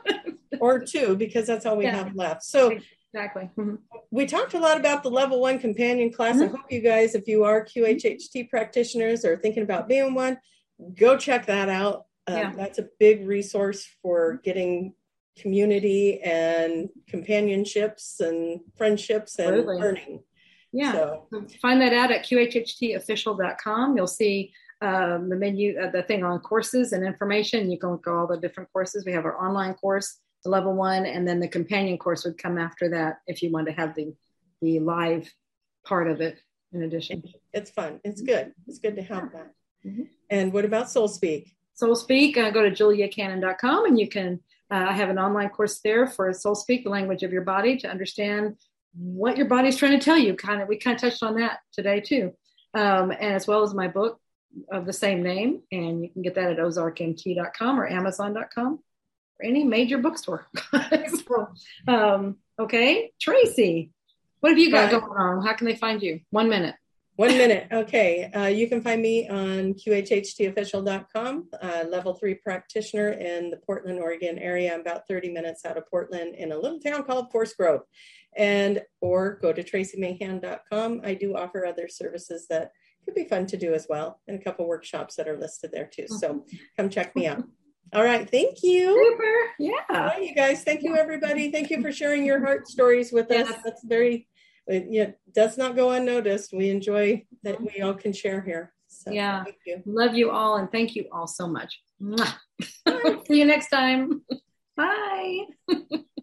B: Or two, because that's all we yeah. have left. So
A: exactly. Mm-hmm.
B: We talked a lot about the level one companion class. Mm-hmm. I hope you guys, if you are Q H H T practitioners or thinking about being one, go check that out. Um, yeah. That's a big resource for getting community and companionships and friendships and Absolutely. Learning.
A: Yeah. So find that out at Q H H T official dot com. You'll see um, the menu, uh, the thing on courses and information. You can go all the different courses. We have our online course, the level one, and then the companion course would come after that if you want to have the the live part of it in addition.
B: It's fun. It's good. It's good to have that. Mm-hmm. And what about Soul Speak?
A: Soul Speak, uh, go to julia cannon dot com and you can, uh, I have an online course there for Soul Speak, the language of your body, to understand what your body's trying to tell you. Kind of, we kind of touched on that today too. Um, and as well as my book of the same name. And you can get that at ozark m t dot com or amazon dot com or any major bookstore. so, um, okay. Tracy, what have you got Hi. going on? How can they find you? One minute.
B: One minute. Okay. Uh, you can find me on Q H H T official dot com, uh, level three practitioner in the Portland, Oregon area. I'm about thirty minutes out of Portland in a little town called Forest Grove. And, or go to tracy mahan dot com. I do offer other services that could be fun to do as well, and a couple workshops that are listed there too. So come check me out. All right. Thank you.
A: Super. Yeah.
B: All right, you guys. Thank you, everybody. Thank you for sharing your heart stories with us. Yes. That's very, it yeah, does not go unnoticed. We enjoy that we all can share here. So,
A: yeah.
B: Thank you.
A: Love you all. And thank you all so much. See you next time. Bye.